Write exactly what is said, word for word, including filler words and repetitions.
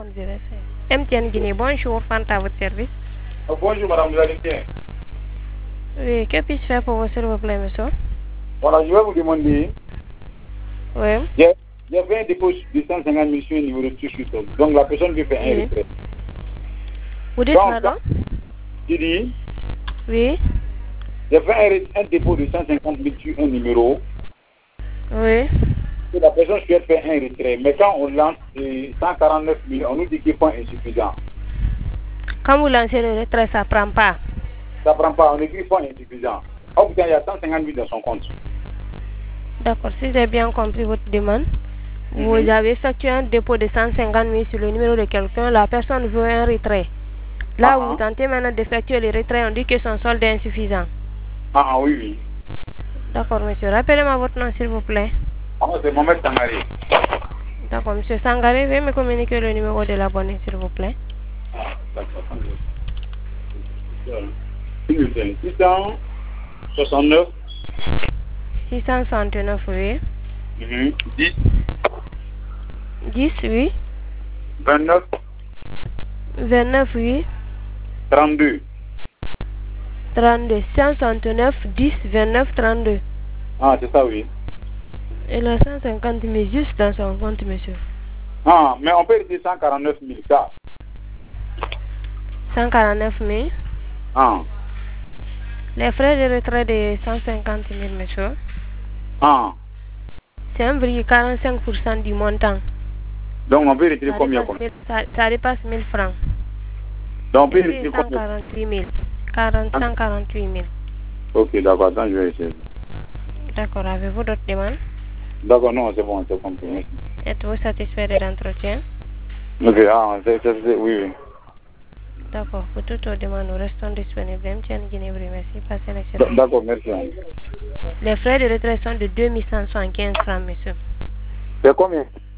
M T N Guinée, bonjour, Fanta à votre service. Oh, bonjour madame, vous allez bien? Oui, que puis-je faire pour vous, s'il vous plaît, monsieur? Voilà, je vais vous demander. Oui. J'ai fait un dépôt de cent cinquante mille sur un numéro de touche. Donc la personne veut faire Oui. un retrait. Vous dites Donc, pardon? tu dis, Oui. j'ai fait un, un dépôt de cent cinquante mille sur un numéro. Oui. Et la personne souhaite faire un retrait. Mais quand on lance cent quarante-neuf mille, on nous dit qu'il est pas insuffisant. Quand vous lancez le retrait, ça ne prend pas. Ça ne prend pas, on écrit pas insuffisant. Oh putain, il y a cent cinquante mille dans son compte. D'accord, si j'ai bien compris votre demande, Mm-hmm. vous avez effectué un dépôt de cent cinquante mille sur le numéro de quelqu'un, la personne veut un retrait. Là, Uh-huh. vous tentez maintenant d'effectuer le retrait, on dit que son solde est insuffisant. Ah, ah oui, oui. D'accord, monsieur. Rappelez-moi votre nom, s'il vous plaît. Ah, c'est Mohamed Sangaré. D'accord, monsieur Sangaré, veuillez me communiquer le numéro de l'abonné, s'il vous plaît. Ah, d'accord. six cent soixante-neuf. six cent soixante-neuf, oui. Mm-hmm. dix. dix, oui. vingt-neuf. vingt-neuf, oui. trente-deux. trente-deux. cent soixante-neuf, dix, vingt-neuf, trente-deux. Ah, c'est ça, oui. Il a cent cinquante mille juste dans son compte, monsieur. Ah, mais on peut retirer cent quarante-neuf mille, ça. cent quarante-neuf mille. Ah. Les frais de retrait de cent cinquante mille, monsieur. Ah. C'est un virgule quarante-cinq pour cent du montant. Donc on peut retirer Ça combien dépasse mille, ça, ça dépasse mille francs. Donc on peut retirer cent combien? quarante-huit mille. quarante, cent quarante-huit mille. Ok, d'accord, attends, je vais essayer. D'accord, avez-vous d'autres demandes? D'accord, non, c'est bon, c'est compris. Êtes-vous satisfait de l'entretien? Ok, ah, c'est, c'est, c'est, oui, oui. D'accord, pour toutes vos demandes, nous restons disponibles. M T N Guinée, merci. Passez un excellent. D'accord, merci. Les frais de retrait sont de deux mille cent soixante-quinze francs, monsieur. C'est combien?